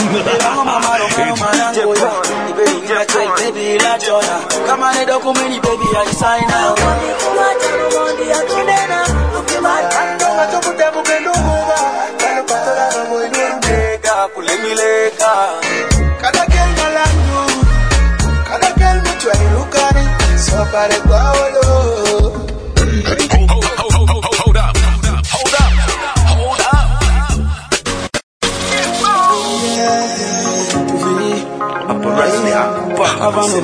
Baby, la Jonah. Come on, document, baby, I sign out. Hold up. Havana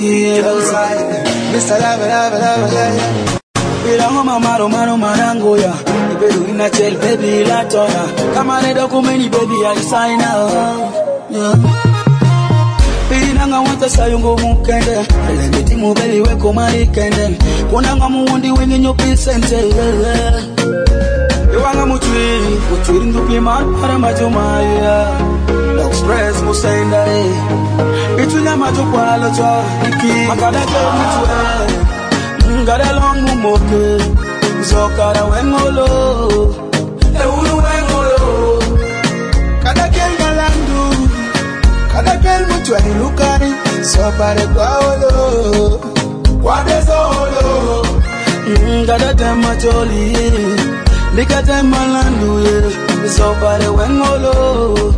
Mr. Lava, Bila maro marango ya Ibedu ina chel baby la tona Kama ne dokumeni baby I sign out Bila nga wanta sayungo mukende Ele mitimu baby weko marikende Kuna nga muwundi wenye nyopi sente Iwanga mutwiri ndupi para majumaya Express musenda Itunya majukwa lojo Makada ke mutwe Ngada long mumoke Zokara wengolo Eulu wengolo Kada ke ngalandu Kada ke mutwe lukari Sopare kwa olo Kwa desolo Ngada tema joli Nika tema landu Sopare wengolo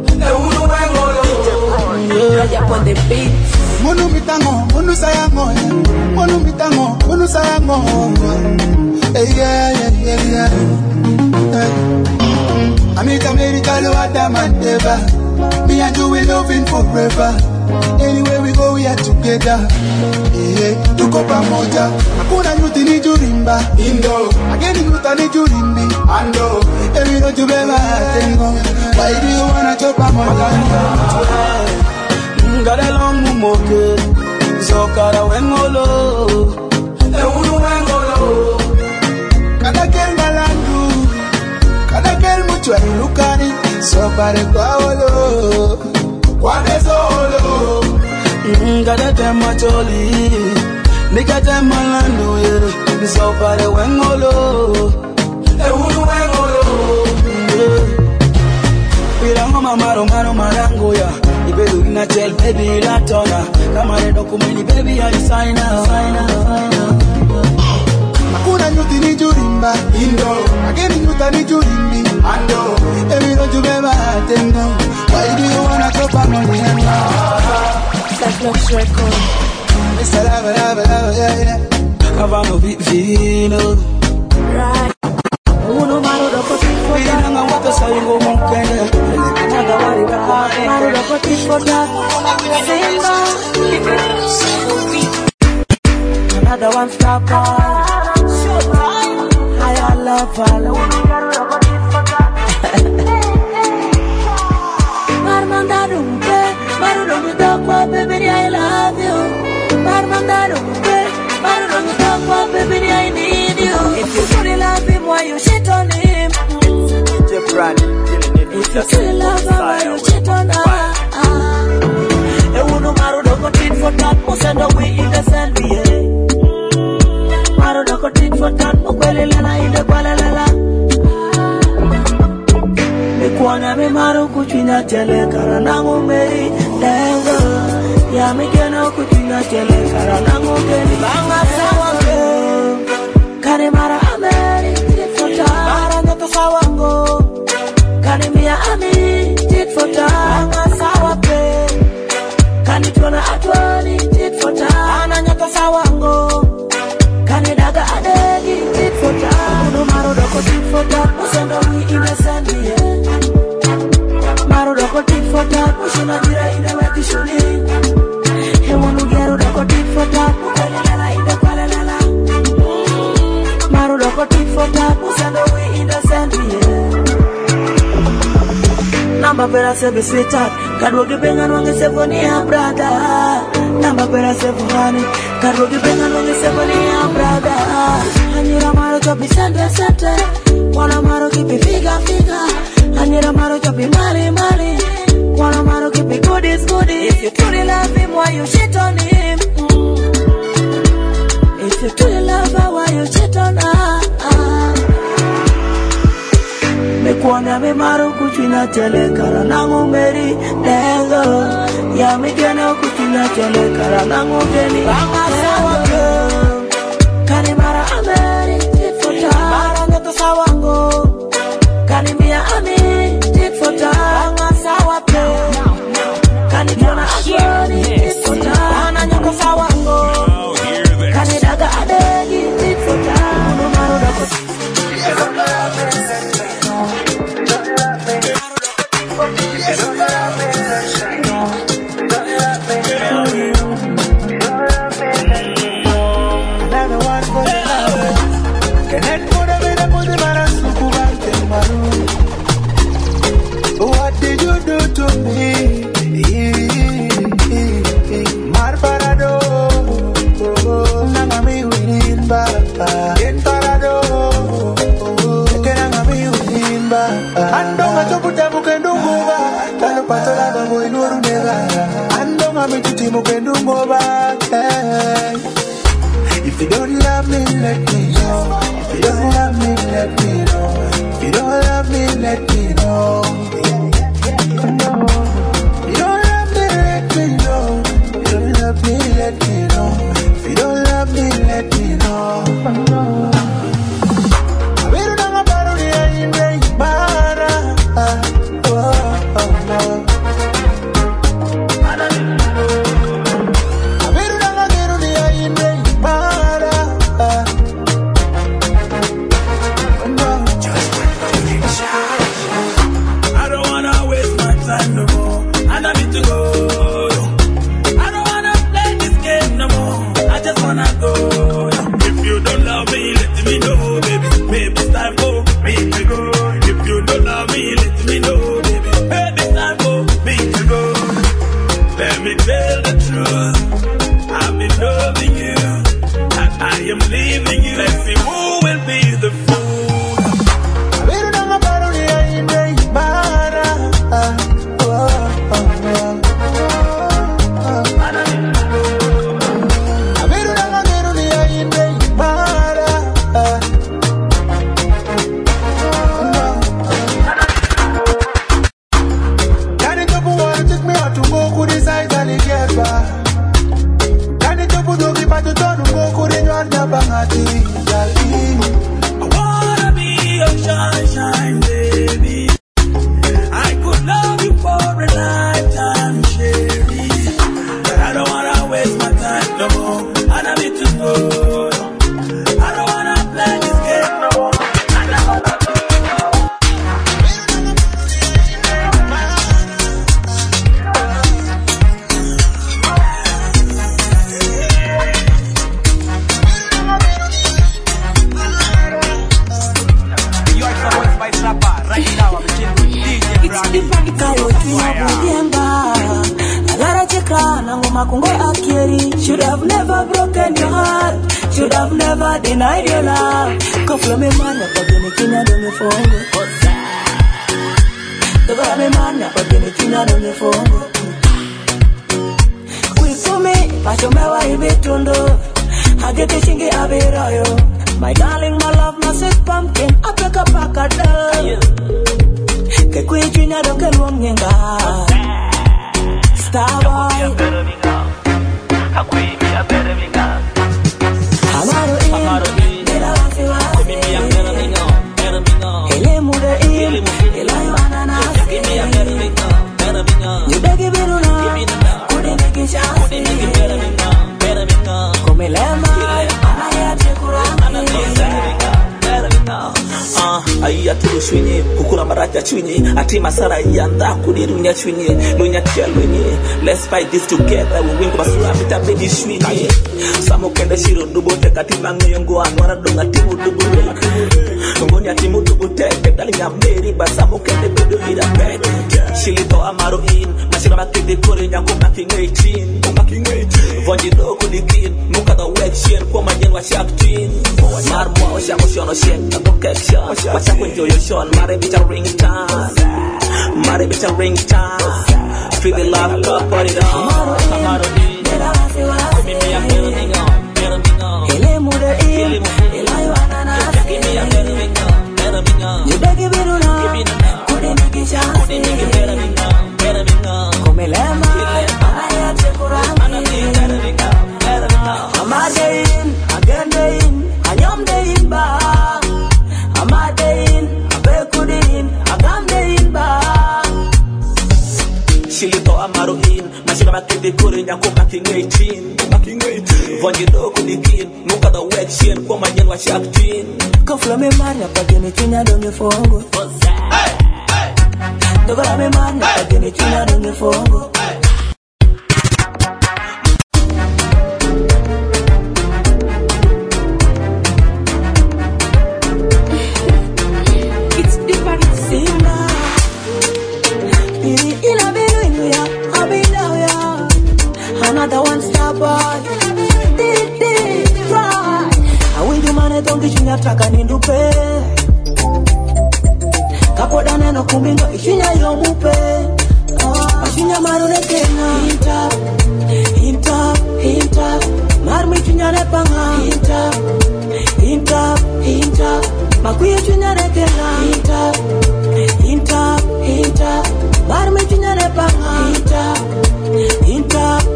Monu mitango, monu sayango, monu mitango, monu sayango. Yeah. America, Mandeva. Me and you we loving forever. Anywhere we go, we are together. Tuko pamoja. Hakuna nyuti ni jurimba. Indo. Ageni nyuta ni jurimbi. Ando. Every no jubeba tengo. Why do you wanna chop pamoja? Ngada long mumoke. Zokara wengolo. Eulu wengolo. Kada kenga landu. Kada kel muchwa ilukani. Sopare kwa olo. Kwa desolo. Ngada tema choli. Nika tema landu ye. Sopare wengolo. Eulu wengolo. Pirango maro marango ya. Ibedu ina chel baby la tona. Kama ne dokumeni baby I sign out. Makuna nyuti ni jurimba. Indo. Ageni nyuta ni jurimbi. Ando. Ebi no jubeba tengo. Why do you wanna chop money? That's Lux Record. Mr. Lava, yeah. Havana Vino. Right. Uno maro do kotifo da. Nga wata sayungo mukende. Maro do kotifo da. Another one stop on. I love baby, I love you. Baby, I need you. If you truly love him, why you shit on him? If you truly love her, why you shit on her? Uno maro doko tit for that, mo send away in the sand, maro doko tit for that, mo kwele lela in the kwele lela. Me kuana me maro kuchina tele karanango meri dengo. Ya me keno kuchina tele karanango meri banga sawa ke. Kare mara ameri tit for that, mara nyoto sawango. Kare miya ami tit for that, banga sawa ke. Kani tuona atwani tit for that, ana nyoto sawango. Kani daga adegi tit for that, uno maro doko tit for that, musendo we innocent maro doko tit for that, mushina jira ina weki shuli. He wonu gero doko tit for that, mukwele lela ina kwele lela. Maro doko tit for that, musendo we innocent Namba pera sebe sweetheart, kadwogi benga nwange seboni ya brother. Namba pera sebe honey, kadwogi benga nwange seboni ya brother. Hanyira maro chopi sente, wana maro kipi figa. Hanyira maro chopi mali, wana maro kipi goodies. If you truly love him, why you shit on him? If you truly love her, why you shit on her? Me kuana Ona me maru kuchina tele karanangu meri dengo. Ya me gena kuchina tele karanangu geni. Banga sawa ke. Kani mara ameri tifota. Mara ngeto sawango. Kani mia ami tifota. Banga sawa ke. Kani jona agoni tifota. Ana nyoko sawango. Kani daga adegi tifota. Uno maru dako. What did you do to me? Marparado, nangami winimba, parado, kenangami winimba. Ando machoputa mukendunguba, talo patola bango inuoru nega. Ando ngami tuti mukendunguba. If you don't love me, let me know. If you don't love me, let me know. If you don't love me, let me know. You don't love me, let me know. You don't love me, let me know. If you don't love me, let me know. Abiru nanga baruni ya imre imara. Abiru nanga baruni ya imre imara. I don't wanna waste my time no more, and I need to go. I don't wanna play this game no more, I just wanna go. If you don't love me, let me know, baby. Maybe it's time for me to go. If you don't love me, let me know, baby. Maybe it's time for me to go. Let me tell the truth, I've been loving you, and I am leaving you. Let's see who will be the fool. Abiru nanga baruni ya imre imara. Abiru nanga baruni ya imre imara. Can it open water, take me out to go could the size and the get back. Can it open dogi pa to turn go could the nyanda bangati. I wanna be your sunshine, baby. I could love you for a lifetime, Sherry. But I don't wanna waste my time no more, and I need to go. I don't wanna play this game no more, and I wanna go. Should have never broken your heart, should have never denied your love. Come from me man, but you make me do me for you. The me man, but you make me do me for you. We saw me, but you may want to tundo. I get the chingy abirayo. My darling, my love, my sweet pumpkin, I pick up a cuddle. Que cuichina do que luongenga. Star boy. Amaro in, dela wasiwa. Ele muda in, ela yoana. You begi biruna, kude negi shasi. Come lema, anaya tekurani. Aya tulu swinye, kukula maraja chwinye. Ati masara yanda kudirunya chwinye. Lunya tia lwenye. Let's fight this together. We win kubasura pita baby swinye. Samo kende shiro dubo teka timangu yongo anwara donga timu dubo. Ngonya timu dubo teke dali nyameri. Basamo kende bedo hida peke. Shilito amaro in. Mashira makide kore nyango making 18. Vonji do kudikin. Muka da wek shen kwa majenwa shark twin. Marmwa osha moshono shen. Naboke action. Watch out enjoy your show. Mare bitch a ring time. Mare bitch a ring time. Feel the love cup, put it on. Amaro in. Come me a building on. Ele muda in, ela yoana. Give me a building on. You begi biruna, Baking 18 Von you know could the king Look at the wet chain Come again watch acting Come from me man Napagini china donge fongo Dogola me man Napagini china donge fongo Another one star boy. Try. I will do man don't get you taka nindupe. Kapoda neno kumingo ishinya yomupe. Ashinya marune kena. Hinta. Marmi chunya nepanga. Hinta. Makuye chunya nekena. Hinta. Marmi chunya nepanga. Hinta.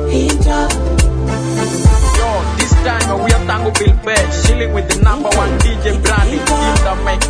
Yo, this time we are Tango Bill Bear, chilling with the number one DJ Brandy in the mix.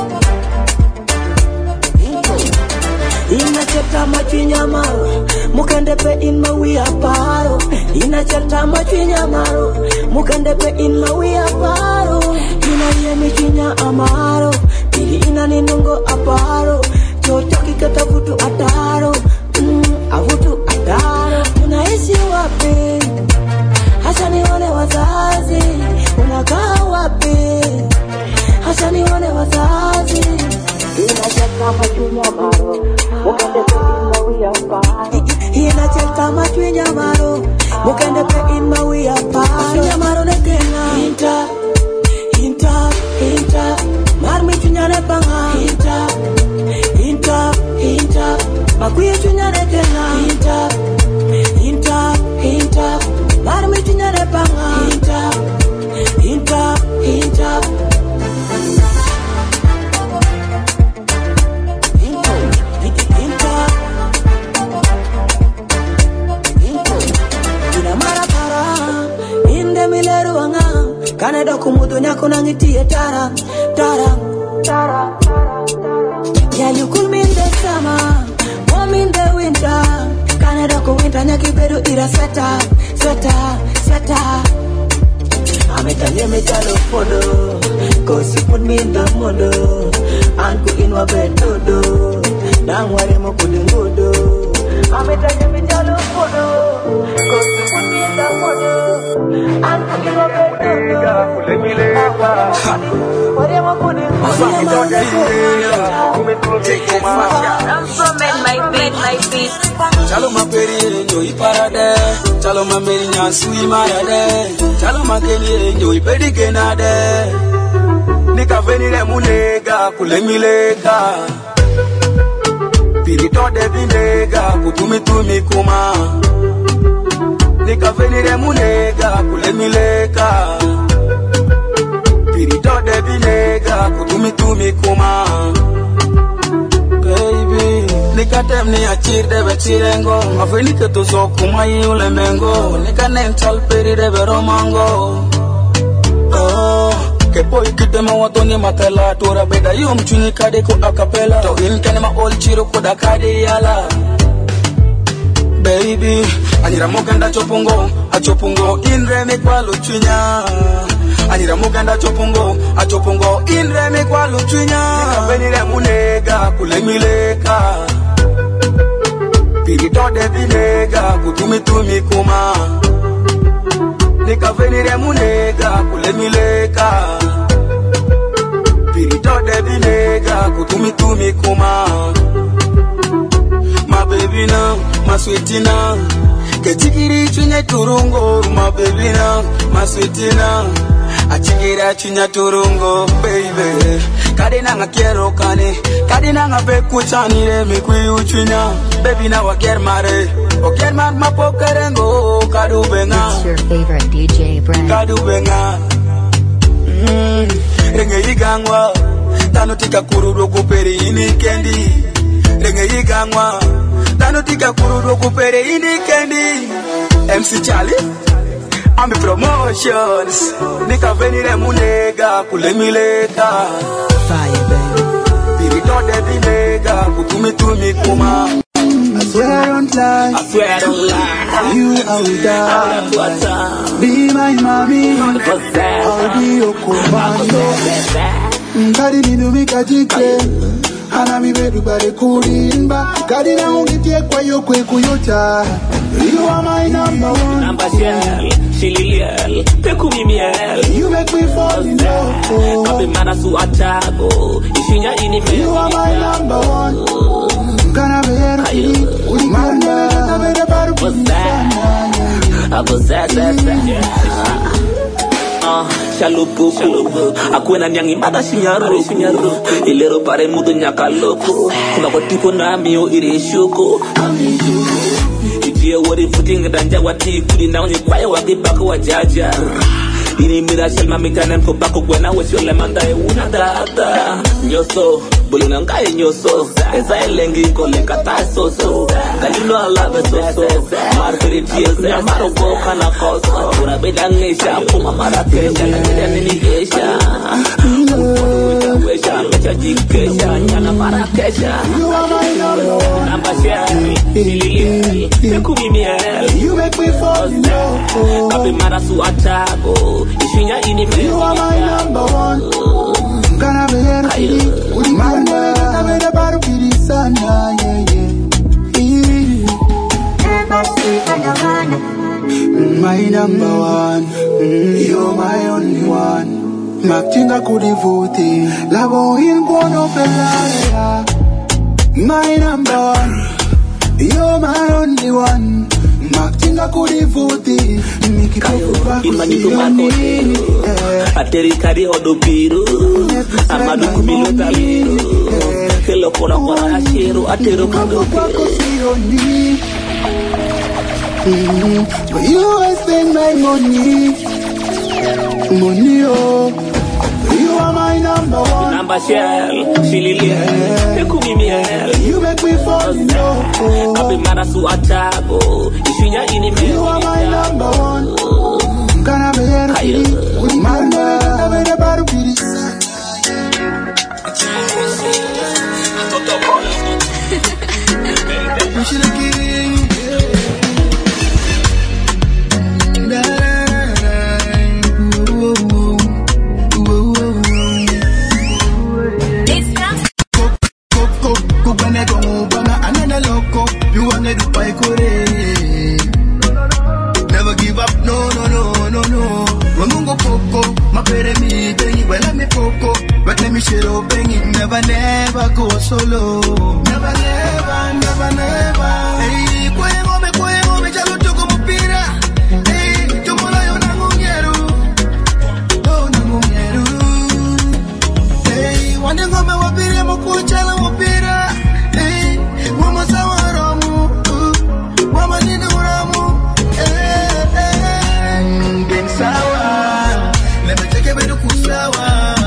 Inacheta machinya maro, mukende pe in mawi aparo. Inacheta machinya maro, mukende pe in mawi aparo. Ina yemi chinya amaro, ili ina ninungo aparo. Chochoki kata vutu ataro, avutu ataro. Unaishi wapi? Hasa nione wazazi. Unakaa wapi? Hasa nione wazazi. Inacheka machunya maro, mukende pe in mawi aparo. Inacheka machunya maro, mukende pe in mawi aparo. Machunya maro nekena. Hinta. Marmi chunya nepanga. Hinta. Makuye chunya nekena. Hinta. Marmi chunya nepanga. Hinta. Ina marapara inde mileru anga kanedo kumudu nyako nangitie tara. Yeah, you cool me in the summer, warm in the winter. Canada ko winter nyaki beru ira sweater. Ametanye metalo fodo, cause you put me in the mood. Anku inwa bedodo, nangware mo kudingodo. Ametanye metalo fodo, cause you put me in the mood. Anku inwa bedodo, ware mo kudingodo. My beat. Chalo maperi nyo iparade, chalo mameri nyasui marade, chalo makeni nyo ipedike nade. Nika venire mulega kulemilega, pirito de binega kutumi kuma. Nika venire mulega kulemilega, pirito de binega kutumi kuma. Baby, nikatem ni achir debe chirengo, mafeni ke tozo kumayi ule mengo, nika nental peri debe romango. Oh, ke poi kitema watoni matela, tora beda yum chuni kade ko acapella, to in kanema ol chiro koda kade yala. Baby, anira mokanda chopungo, inre me kwa luchunya. Anira muganda chopungo inre me kwa luchunya. Nikavenire munega kulemileka, pirito de binega kutumi kuma. Nikavenire munega kulemileka, pirito de binega kutumi kuma. My baby now, my sweetie now, kechikiri chunye turungo. My baby now, my sweetie now, achikira chunya turungo, baby. Kadina nga kiero kane, kadina nga beku chanire mikwi uchunya. Baby now I get married, okay man mapokerengo kadubenga. It's your favorite DJ brand. Kadubenga. Renge igangwa, tano tika kururo kuperi ini kendi. Renge igangwa, tano tika kururo kuperi ini kendi. MC Charlie, I'm a promotions. Nika venire munega kulemileka. Fire baby. Pirito de binega kutumi kuma. swear I don't lie. I swear I don't lie. You I will die. Be my mommy. I'll be your commando. Kadi ni numika jike. Hana mi bedu bare kurimba. Kadi na ungitie kwa yo kwe kuyota. You are my number one. Number shell, Shililiel, Pekumi. You make me fall in love. Kabe mana su atago. Ishinya ini You are my number one. Gonna be here. Ulimanda. What's that? I was that. Shalupu, akwena nyangi mada shinyaru, ilero pare mudu nyaka loko, kuna kwa tipo na miyo irishuko, itie wadi footing danja wati kudi na unye kwae wagi bako wajaja, ini mira shelma mitanen ko bako gwena wesyo lemanda e una data, nyoso, bulu nangaye nyoso, eza elengi ko lenkata soso, you know I love it so, marfiri tears, maro go kana koso, una bedangesha, puma marakesha, ninigesha, wesha, mecha jikesha, nyana marakesha, you are my number one. Number share, Shilili, Pekumi. You make me fall in love. Kabe marasu atago, ishinya ini you are my number one. Gonna be here. Ulimanda, I'm in a bar with the sun, my number one, you're my only one. Makinga kudivuti, labo in bono pelaya. My number one, you're my only one. Makinga kudivuti, mikitofu Imani tumakoni, ateri kari odopiru, amadu kumilo tabiru, kelo kona kona ashiru, atero kado. But you always spend my money, oh. You are my number one. Number shell, Shilili, Pekumi. You make me fall in love. Kabe marasu atago, ishinya ini you are my number one. Gonna be here. Ulimanda, I'm in a bar with the sun. We should have given you. Never give up, no. Wamungo poco, my pere mi bengi, well me poco, but let me share up bengi. Never go solo. Never. Hey, kwemo me chalo toko mupira. Hey, tumola yo nangunyeru. Oh, nangunyeru. Hey, wanengo me wapire mo kuchala mupira. Hey, wama sawa ramu. Wama nini uramu. Gen sawa. Let me take a bit of kusawa.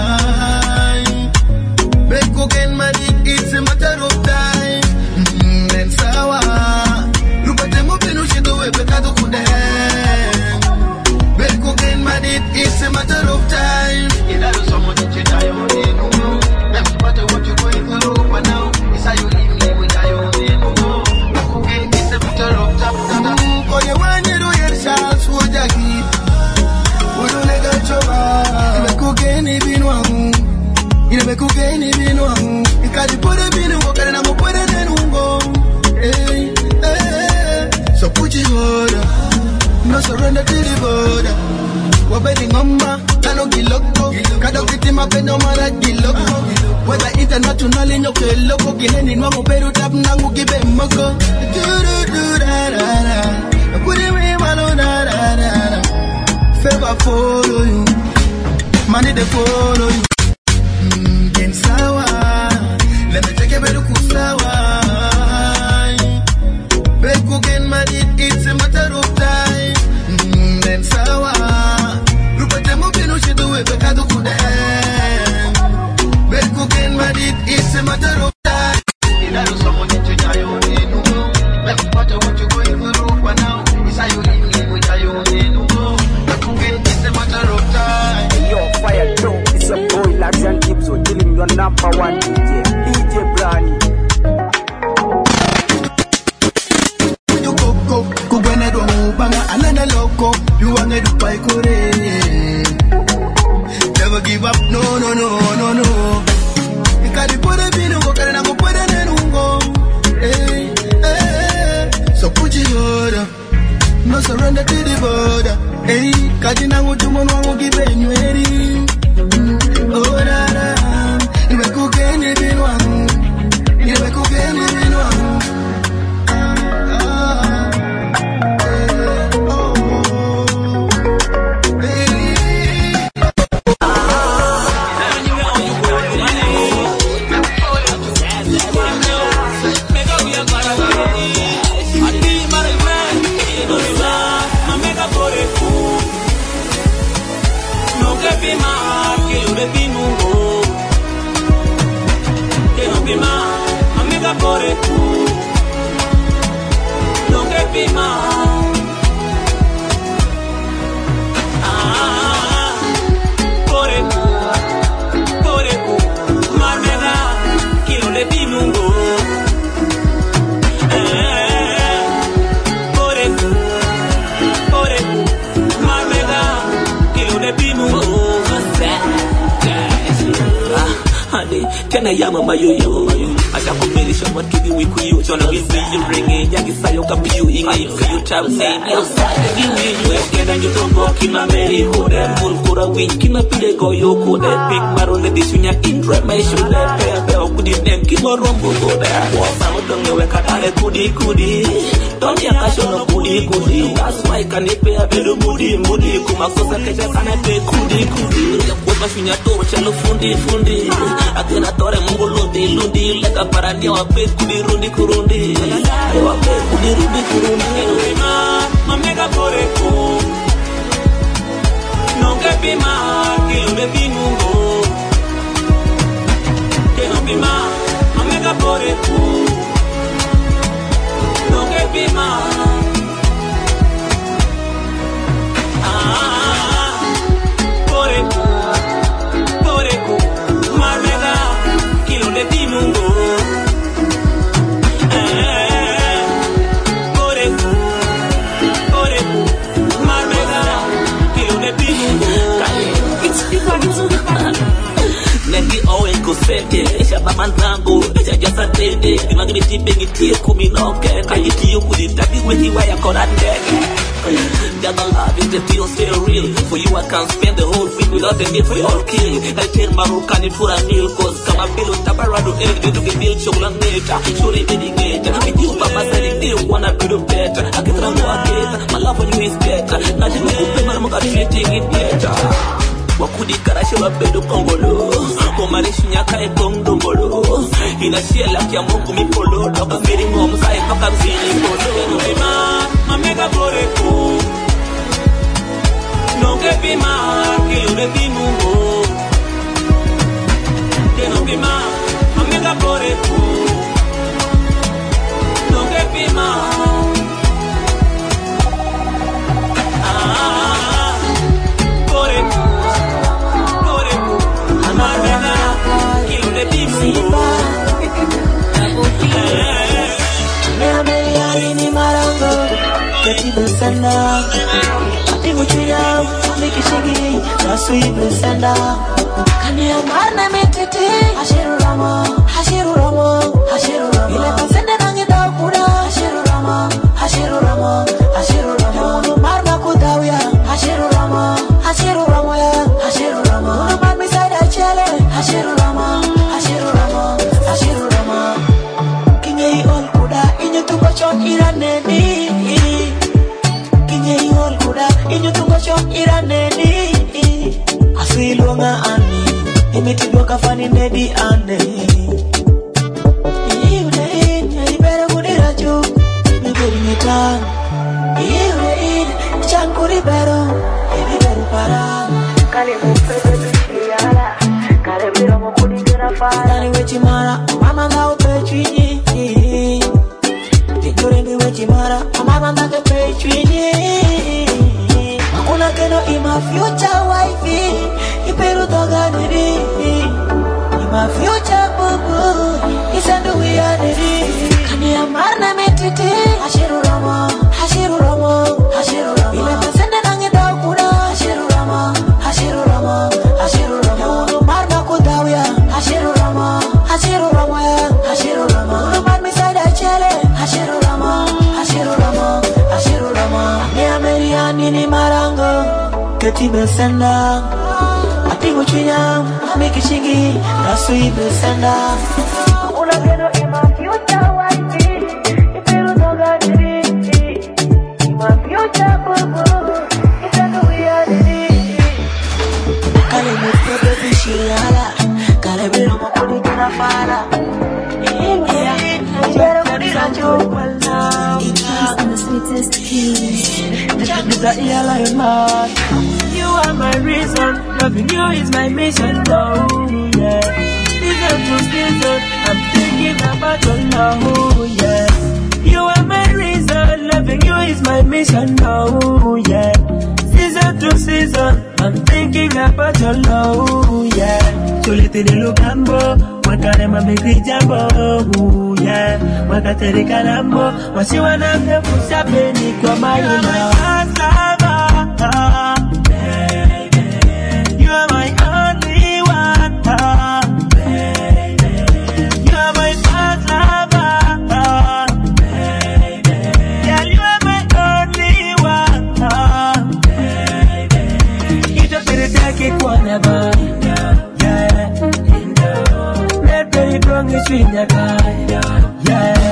Beko gen madi, it's a matter of time. Gen sawa. Lupate mo pinu shido we pekado kude. Beko gen madi, it's a matter of time. Idaro somo chiche dayo nenu. Let's put what you're going through for now. It's how you live with dayo nenu. Beko gen, it's a matter of time. Koye wanyeru yer shals wajaki. Udunega choba. Beko gen ibinu amu. Beko gen ibinu amu. Ikadi pore binu wakare na mopore nenungo. Hey. So put your order. No surrender to the border. Wabedi ngomba, kano giloko. Kada kitima pendo mara giloko. Whether internationally nyoke loko. Kileni nwangu peru tap nangu gibe moko. Do-do-do-da-da-da. Put it way malo da-da-da-da. Favor follow you. Money they follow you. Gen sawa. Let me take a bit of kusawa. Beko gen money, it's a matter of time. Gen sawa. Rupate mo pinu shido we pekado kude. Beko gen money, it's a matter of time. Idaro somo chiche dayo nenu. Let's put what you're going through for now. It's how you live with dayo nenu. Beko gen, it's a matter of time. Yo, fire, it's a boy. Marco, you want to do by Korea. Never give up, no. Ikadi pode binungo, kare na kupode nenungo. So put your order, no surrender to the border. Hey, kaji na ngutumo nwangu kibe nyweri. Oh da da, iwe kukeni binwangu, iwe kukeni binwangu. Can I yama mayoyo? Ashakumirisha matudi wikuyu. Chona gizi you ringi. Yagisayo kapiyu inga you tap name. Outside you wekenda njutongo kima meri kode. Mulkura win kima pide goyo kode. Big maro le disunya indre maishu de. Peo kudi nem kima rombo kode. Wasamo donge wekatare kudi. Tonya kashono kudi. That's why kanipe abedu mudi. Kumakosa kecha sana pe kudi. Wema shunya toro chalo fundi. Akena tore mungu lundi. Leka parania wape kudi rundi. Wape kudi rundi. Mamega pore ku. Nonge pima kilome binungo. Keno pima mamega pore ku. Nonge pima. Pore ku. Mamega kilome binungo. Nengi owen kusete Esha bamanzango Esha jasa tende Dimagimiti bengitie kuminoke Kajiti yukudi Taki weti waya korandege That the love is the deal still real. For you I can't spend the whole week without the need for your kill. I tell Marokani for a meal cause kama bilo tabarado egg to get deal chocolate later. Surely dedicated. With you papa said they wanna be the better. I get around my love for you is better. Nothing to pay my mother treating it better. Wakudi karashe wabedo kongolo Komarishu nyaka e kongdombolo Inashia laki ya mungu mipolo Doka miri ngomza e paka mzini polo Pima, mamega pore ku Nonge pima, kilure pimungo Keno pima, mamega pore ku Nonge pima Pore ku Ni marango katibu sana atibu chuya mikishigi nasuibu sana kani amana metete hashiru ramo ile kasende nangi dakura hashiru ramo no marma kudawia hashiru ramo ya no marmi sada chele hashiru ramo kinyei ol kuda inyo tuko chon iraneni kinyei ol kuda inyo tuko chon iraneni asilonga ani imitidwa kafani nedi ane iulein ibere kudira chu iberi metan iulein chankuri bero ibiberu para kale mupebe bishiyala kale biro mokudingira fara nani wechimara mama ngao pechwinyi Nitorengi wechimara mama ngake pechwinyi Makuna keno ima future wifey Iperu toga niri Ima future bubu Isandu wia niri Kani amarna metete Hashiru ramo Ile kasende Kati besenda Ati uchinya Miki shigi Nasui besenda Unageno ima future wifey Iperu noga diriti Ima future bubu Itanu wia diriti Kale mutebe bishiyala Kale bilo mokudi kina fara You are my reason, loving you is my mission. Oh yeah, season to season, I'm thinking about your love. Yeah, you are my reason, loving you is my mission. Oh yeah, season to season, I'm thinking about your love. Yeah, tulete nilugambo. Wakare mamekri jambo, yeah. Wakatere kalambo, wasi wanamne kusapeni kwa mayuna. You are my first lover, baby. You are my only one, baby. You are my first lover, baby. Girl, you are my only one, baby. Itapeleke kwa naba, yeah. Sweet guy, yeah.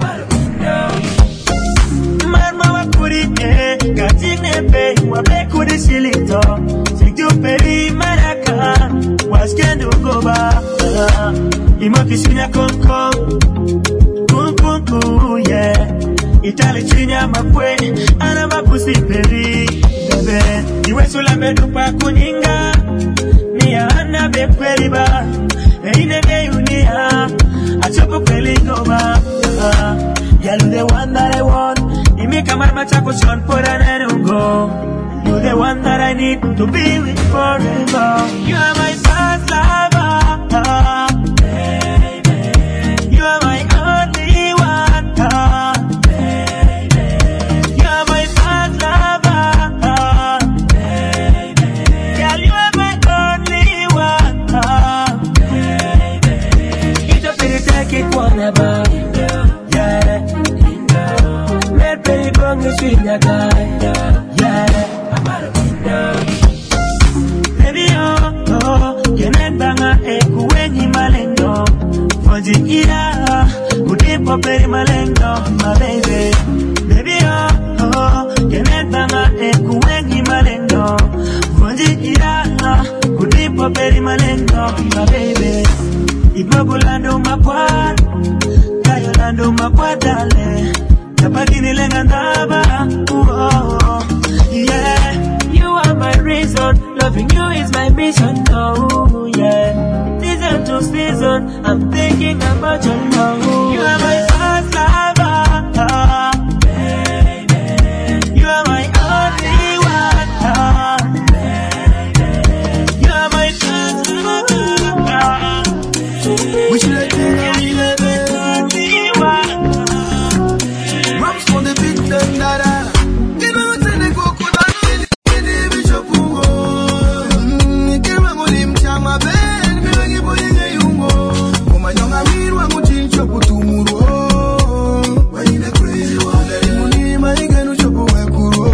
Marma wa kurite, katine pe, wabe kuri silito. Sikju peri maraka, waskendo goba. Imo kisinya konko, kumpunku, yeah. Itali chinya mapwe, ana mapusi peri, bebe. Iwe sula medupa kuninga, niya ana bekweri ba. Inebe unia, achopo kweli ngoma. Girl, you the one that I want. Imika marma chako shon pora nenungo. You the one that I need to be with forever. You are my first lover, baby. You are my only one, baby. You are my first lover, baby. Girl, you are my only one, take one about, yeah. Let baby bring you sweet guy, yeah. Baby oh, you net banga kuwenyi malendo. Foji ira, udipo peri malendo, my baby. Baby oh, you net banga kuwenyi malendo. Foji ira, udipo peri malendo, my baby. Ibabulando makwad, Kayolando makwadale, Tabagini lengandaba, yeah. You are my reason, loving you is my mission, oh yeah. Season to season, I'm thinking about your love. You are my first lover, baby. You are my only one, baby. You are my first lover. We should have taken a relay. Raps for the big thing that I get out and they go good and get the bishop. Get my money, my bed, me like it, but you know, oh, my young Amir, I'm going to chop to Muro. Why in a crazy one? Let him money, my nigga, no chop away, Kuro.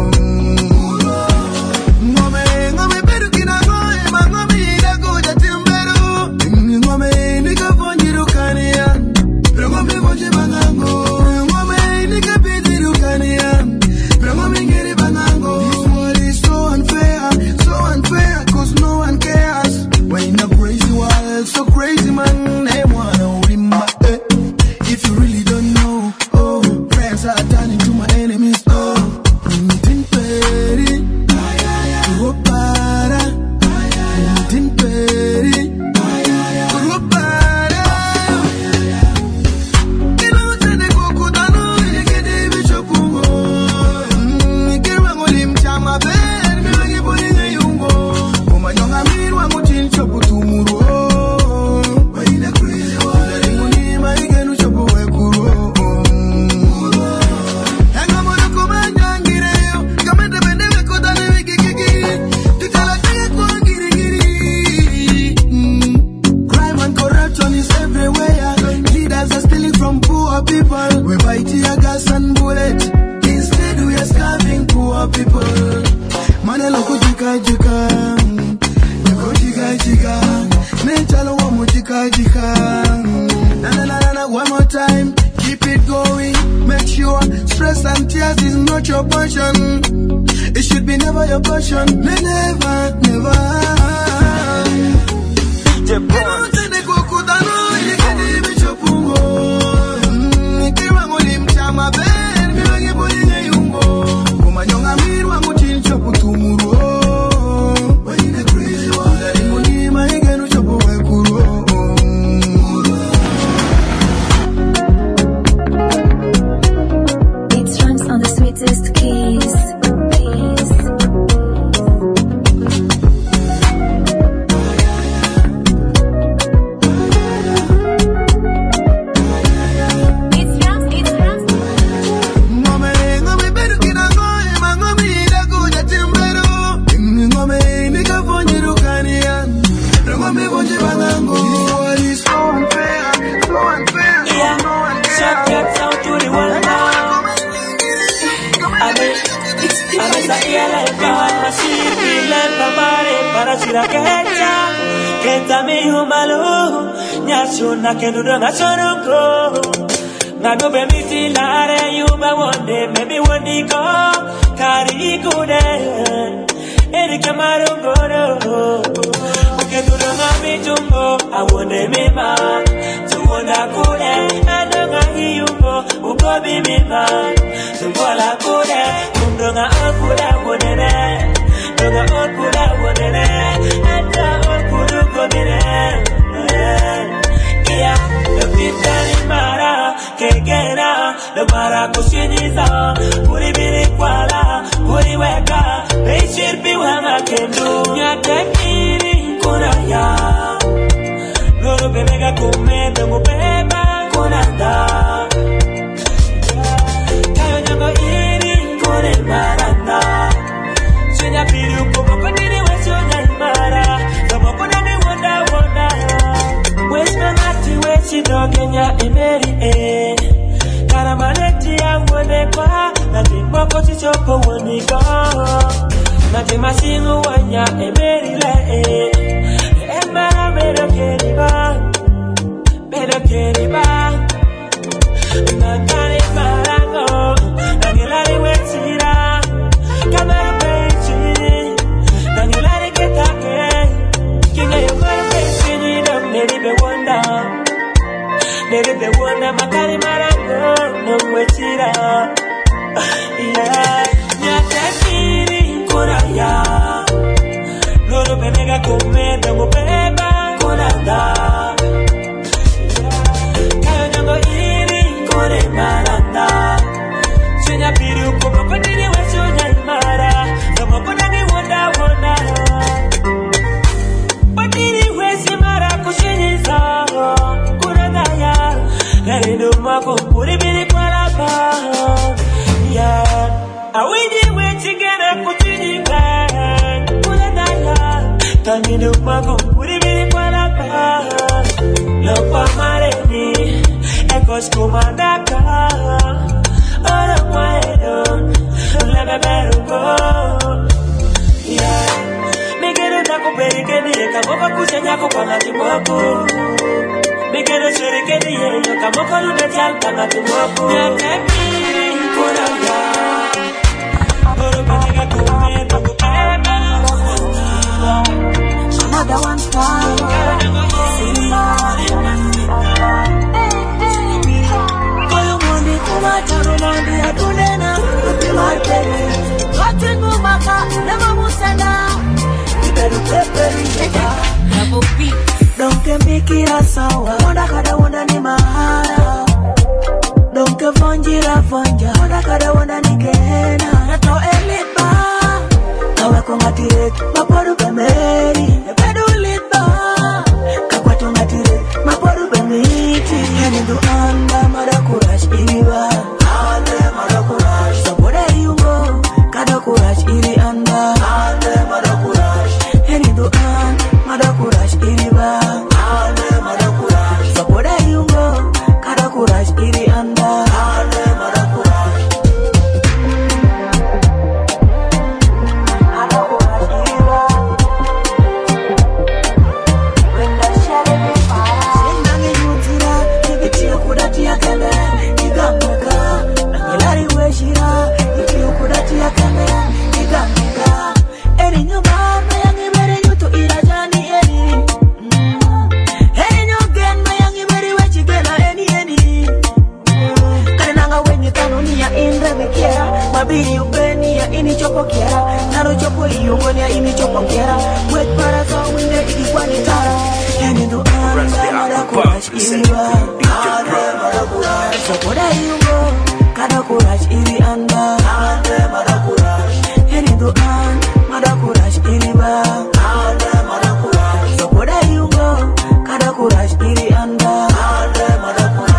Ngome better get a go, my ngome, I go to Timbero. Ngome, nigga, for you to Kania. Ngome, for you, Banango. Ngome, nigga, busy to Kania. Ngome, get it, Banango. This world is so unfair, cause no one cares. When in a crazy world, so crazy, man, they wanna hold him back. If you really don't know, oh, friends are turning to my enemies, oh. Tin peri, Kurupara, Tin peri, Kurupara. Kila utende kukutano, ilikede bishopungo. Kira ngoli mchama ben, miwangi polinga yungo. Kumanyonga mirwa mutin chopu tumuro. Waina crazy wala limuni maigenu chopu wekuro. Hanga mono kumanyangireyo, kamende bende wekotane wikikiki. Tutala kaya kwa ngirigiri. Crime and corruption is everywhere. Leaders are stealing from poor people. We buy tear gas and bullet. Instead we are starving poor people. Manelo kujika Success is not your passion. It should be never your passion. Never, never. Na que no na sonoko na no be mi tilare you ma one day maybe one day go kari kude eri kamaro goro que no na mi jumbo I want me ma to wona kude ando nga hiyumbo uko bi mi ma to wala kude kundo nga akuda wonene nga akuda wonene anda akudu kodine the Pitani Mara, Kegera, the Mara Kushiniza, Puri Birikwala, Puri Weka, they should be one I can do. Yatakiri Kuraya, Loro Bemega Kume, the Mubeba Kuranda, Kayanaba Iri Kure Maranda, Sunya Piru Kumapani was your Mara, the Mopani Wanda. She don't Kenya Emery Karamaneti Awonekwa Nati Moko Chichoko Wonika Nati Masimu Wanya Emery Le Emara Medo Keriba Nakari Marango Nangilari Wetira Kamara Pechi Nangilari Ketake Kinga Yomara Pechi Neri Be Wonder Neri be wona makari marango no mwechira yeah nyatafiri kuraya loro benega komenda ngobeba kuranda kayo nyango iri kore maranda sunya piru kuma kodini wesunya imara kama kodani wonda kodini wesi mara kushinyiza Narido mako puri biri kwala pa yeah awiji wechi gena kutini kan kula daya Narido mako puri biri kwala pa Lopa mareni ekos kumandaka Ora maedon lebe beruko yeah Megero nako perikeni Kamoko kusenya kupangati mwako Megero shirikeni yeyo kamoko lube chalpanga tumoko Nyatepiri kuraya Goro benega kumendo kupema Another one's power Simba Koyo mundi kumataru mundi adunena Happy marteni Gotin mumaka Nema musena Iberu peperi Ega Rabo beat Donke mikira sawa Wanda kada wanda ni mahara Donke vonjira vonja Wanda kada wanda ni kena Nato elitba Kawe kongatire Maporu bemeri Epedu litba Kakwatu ngatire Maporu bemiti Henidu anda Madakurash iriba Ande madakurash Sabode yungo Kadakurash iri anda Ande madakurash Henidu anda Madakurash iriba Mabiri ubeni ya ini chopo kiera Naro chopo iyongoni ya ini chopo kiera Wet para za winde ikikwani tara Yani ndo anda madakurash iriwa Ande madakurash Sopoda iyongo Kadakurash iri anda Ande madakurash Yani ndo anda madakurash iriwa Ande madakurash Sopoda iyongo Kadakurash iri anda Ande madakurash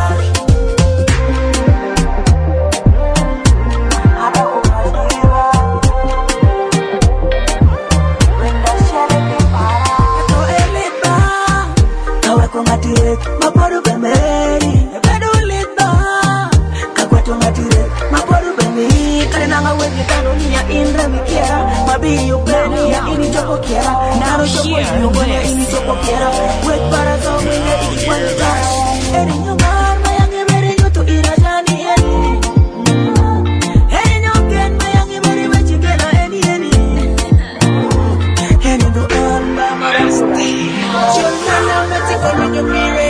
Maporu bemeri, bedu lita. Kakwetu ngatire, maporu bemeri. Kare nanga wezi kano niya indra mikiera. Mabi upeni ya ini chopo kiera. Naro chopo yungone ya ini chopo kiera. Wet para so mwine ikikwani tara. Eri nyongar mayangi meri nyutu irajani eni. Eri nyongen mayangi meri wechikena eni eni. Eni ndo amba marasura. Chulnana metiko minyo mire.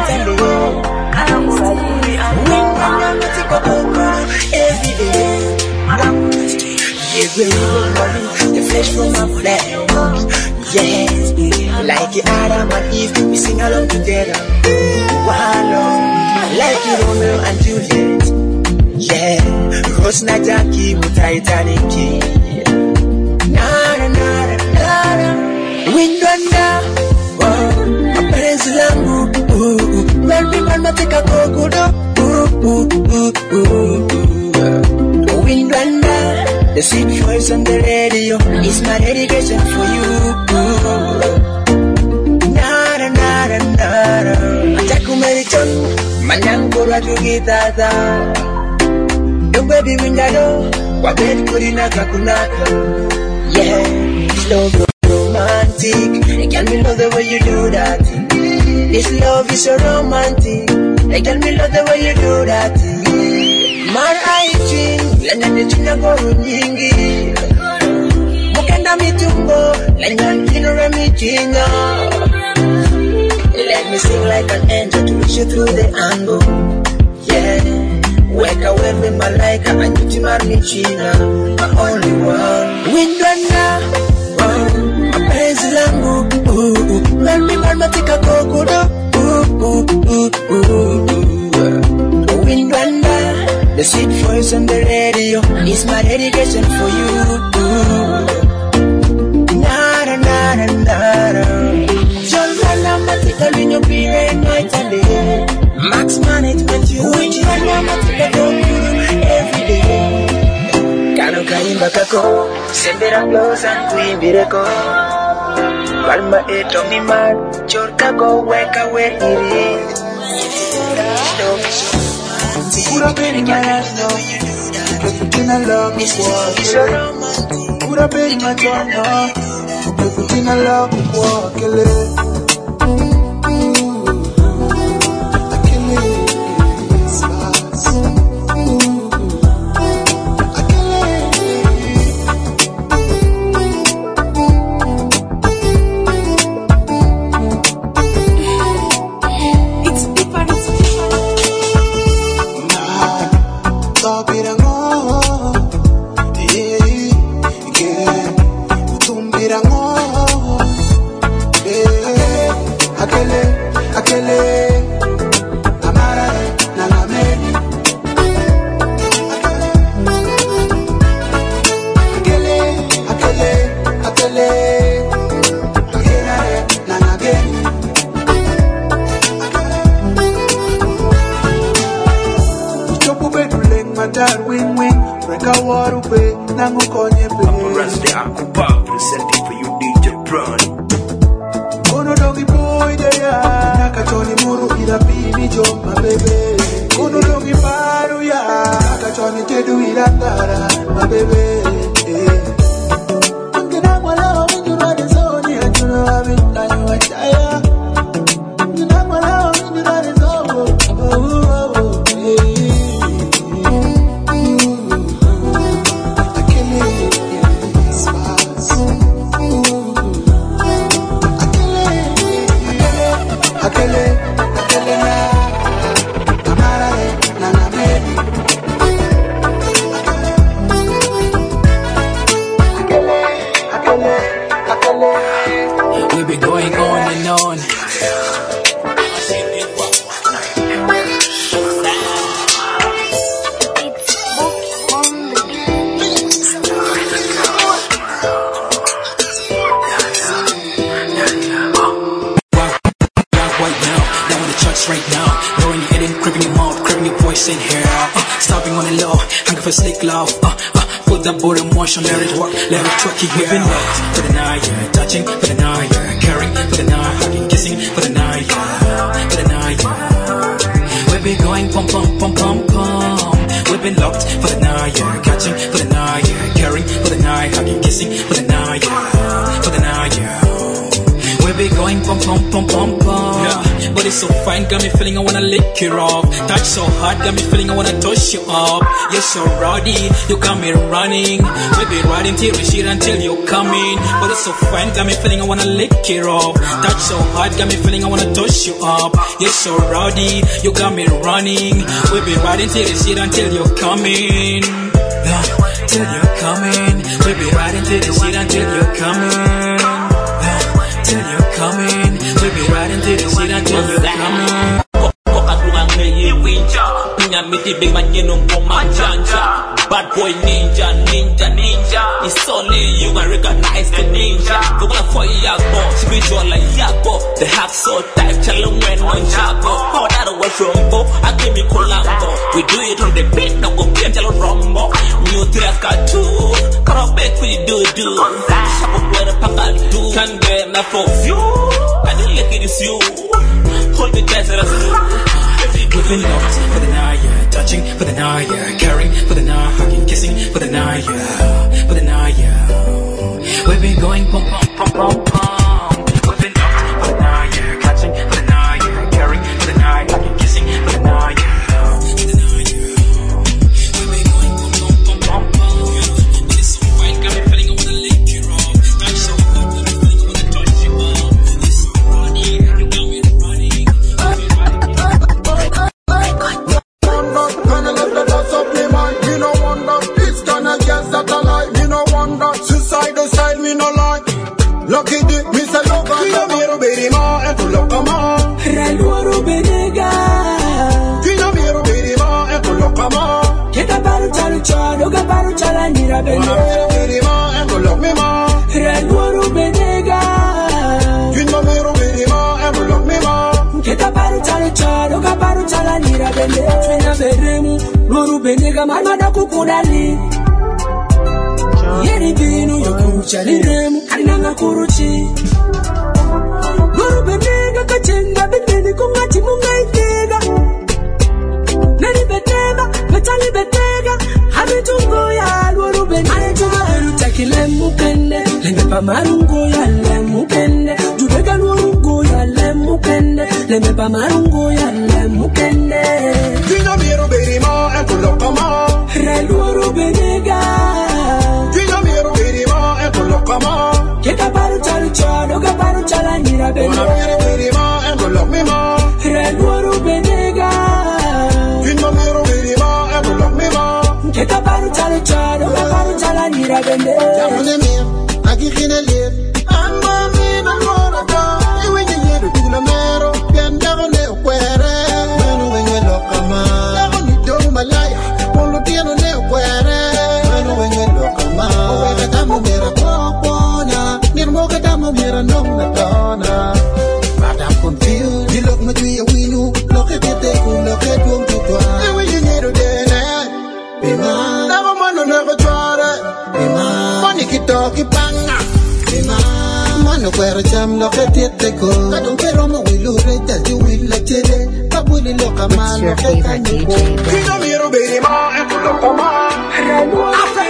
The flesh from my flesh, yes, like Adam and Eve, we sing along together. Wow, like Romeo and Juliet, yeah, Rosna Jackie, Titanic, nara nara nara, wind under, wow, appearance langu, melby man mateka kokudo, wind under. The sweet voice on the radio is my dedication for you. Nara nara nara, Jaku Merichon, Manyangura Jugitata. Don't baby windado, Wabet Kurina Kakunaka. Yeah, this love is romantic. I can't believe the way you do that. This love is so romantic. I can't believe the way you do that. Mara ichin, lanyan china goro nyingi. Mukenda mitumbo, lanyan kinore michina. Let me sing like an angel to reach you through the angle. Yeah, weka wewe malaika anjutimar michina. My only one. Windwana, mapenzi langu. Melmi marmatika kokudo. Windwana. The sweet voice on the radio is my dedication for you. Nara nara nara. Jolana matika linyo pire night and day. Max management you. Ujana matika dokuru every day. Kano kaimba kako, sembera close and kuimbireko. Palma eto mi man, chorka go weka where it is. Pura baby my ass no, everything I love is walk. Pura baby my tongue no, everything I love is walk. I kill it, it's fast. I kill it. It's different. Presenting for you DJ Brand. Kono dogi boy de ya, nakachoni muru ila pini jo my baby. Kono dogi paru ya, nakachoni tedu ila tara my baby. Angina mwala windu rade zoni anjuno amin lanyu wachaya. Angina mwala windu rade zoni hungry for slick love. Put that body in motion, let it work, let it twerk. We've been locked for the night, yeah. Touching for the night, yeah. Caring for the night, hugging, kissing for the night, yeah. For the night, yeah. We've been going pum pum pum pum pum. We've been locked for the night, yeah. Catching for the night, yeah. Caring for the night, hugging, kissing for the night, yeah. For the night, yeah. We'll be going pum pum pum pum pum. Yeah, but it's so fine, got me feeling I wanna lick you off. Touch so hard, got me feeling I wanna touch you up. You're so rowdy, you got me running. We'll be riding till we shit until you come in. But it's so fine, got me feeling I wanna lick you off. Touch so hard, got me feeling I wanna touch you up. You're so rowdy, you got me running. We'll be riding till we shit until you come in. Till you come in. We'll be riding till we shit until you come in. Till you come in, we'll be riding till the shit until you come in. Big man, you know, bad boy ninja, ninja, ninja. It's only you I recognize the ninja. Go gonna for Yagbo, spiritual like Yagbo. The hack so tight, tell them when on Jago. How that was from Bo, I give me Colombo. We do it on the beat, now go game, tell them Rombo. New track too, come on back for you do. Shop up where the pack I do. Can get enough of you. I don't like it is you. Hold the guys that I do. We've been locked for the night, yeah. Touching for the night, yeah. Caring for the night, hugging, kissing for the night, yeah. For the night, yeah. We've been going pum pum pum pum pum. We've been locked for the night, yeah. Catching for the night, yeah. Caring for the night, hugging, kissing for the night, yeah. For the night, yeah. We've been going pum pum pum pum pum. But it's so fine, got me feeling I wanna lick you off. Touch so hard, got me feeling I wanna touch you up. It's so funny, you got me running. Lucky dip, Miss Loca, Kinamiro Berima, and to Locama. Reluoro Benega. Kinamiro Berima, and to Locama. Keta Baruchalu Chado, Gabaruchala Nira Berima, and to Locmima. Reluoro Benega. Kinamiro Berima, and to Locmima. Keta Baruchalu Chado, Gabaruchala Nira Benega. Beremu, Luru Benega, Mamada Kukudali. Yeri binu yokucha liremu Karinanga kuruchi Guru benega kachenga Bendeni kungati munga itega Nani betega Betali betega Habitungo ya Guru benega Ayetuga eruchaki lemu kende Lemepa marungo ya lemu kende Jubega nurugo ya lemu kende Lemepa marungo ya lemu kende Kinamiro berima Ekulokama Reluoro benega Keta Baruchalu Chado, Gabaruchala Nira Berima, and to Locmima. Reluoro Benega. Kinamiro Berima, and to Locmima. Keta Baruchalu Chado, Gabaruchala Nira Benega. Aquí tiene el ando mi enamorada. Y when you hear the Gulamero, then never let Quere. When you look a man, never need to my life. Polo tiene le Quere. When you look a man, oh, I got Mira no me dona, but I'm confused. You look me to your window, look at it, look at you to try. And when you need to do be man, never man, never try. Be man, money keep talking banga. Be man, man, where a jam, look at it, they go. I don't care on my will, that you will let it. But will you look a man, look at you. Kinamiro baby, man, and look a man. After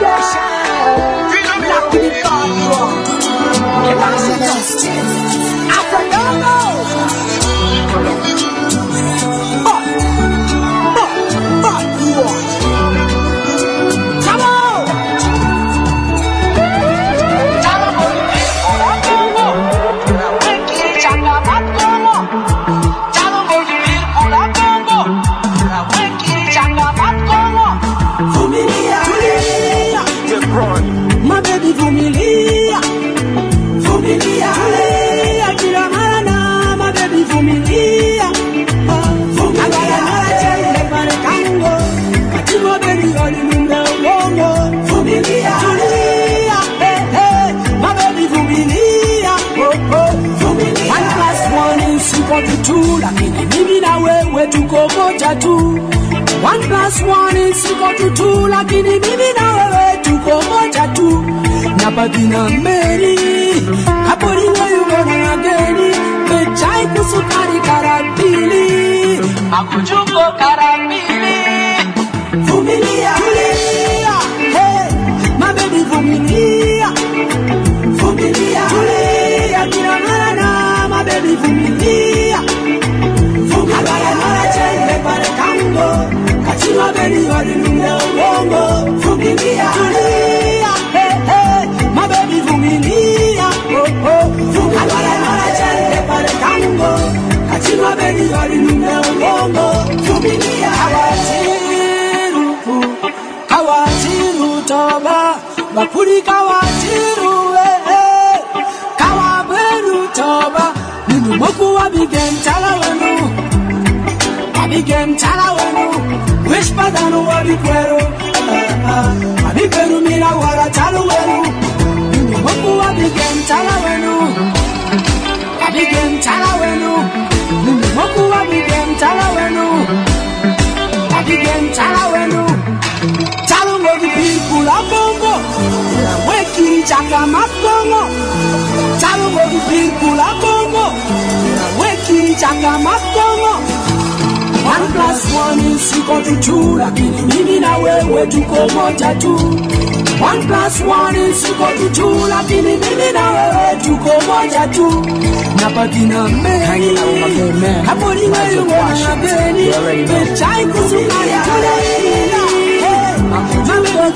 my baby Vumilia, Vumilia, Akira Marana, my baby Vumilia, Vumilia, Kango, Akira baby Olimunda, Vumilia, my baby Vumilia, Vumilia. 1 + 1 = 2, lakini mimi na wewe tuko moja tu. 1 1+1 is equal to 2, lakini mimi na wewe tuko moja tu. Nabaki na Mary, hapo ni wewe unaona ageni, mechai kusukari karabili, makujuko karabili. Vumilia, vumilia, hey, my baby vumilia, vumilia, vumilia, kila mara my baby vumilia, vumilia, mara chende pale kango, kachima beni wadi nunge uongo, vumilia, vumilia, hey, hey, my baby vumilia, oh, oh, vumilia, mara chende pale kango, kachima beni wadi nunge uongo, vumilia, Kawatiru toba, bapuri kawatiru kawaberu toba, ninu moku wabigem tala wenu, wish padano wabikwero, wabikwero mila wara talu wenu, ninu moku wabigem tala wenu, ninu moku wabigem tala wenu. Talungo di people of Congo, weki chaka makongo. Talungo di people of Congo, weki chaka makongo. 1+1 is equal to 2, lakini mimi na wewe tuko moja tu. 1+1 is equal to 2, lakini mimi na wewe tuko moja tu. Nabaki na Mary, hapo ni wewe unaona ageni, mechai kusukari karabili. Vumilia,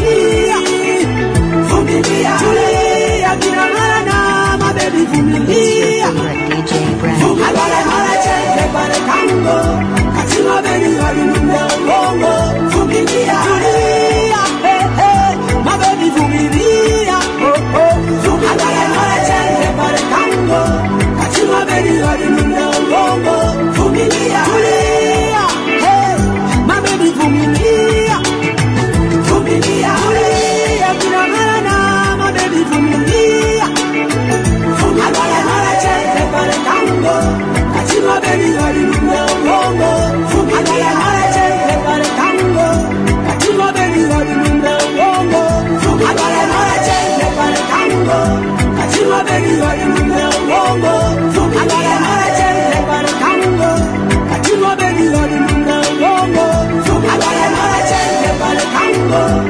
vumilia, kila mara my baby vumilia. Vumilia, mara chende pale kango, kachima beni wadi nunge uongo. Vumilia, vumilia, hey, hey, my baby vumilia, oh, oh. Vumilia, mara chende pale kango, kachima beni wadi nunge uongo. Vumilia, vumilia, hey, my baby vumilia. Vumilia, vumilia, kila mara my baby vumilia. Vumilia, mara chende pale kango, kachima beni wadi nunge uongo. Vumilia, mara chende pale kango, kachima beni wadi nunge uongo. Vumilia, mara chende pale kango, kachima beni wadi nunge uongo. Vumilia, mara chende pale kango, kachima beni wadi nunge uongo. Vumilia, mara chende pale kango.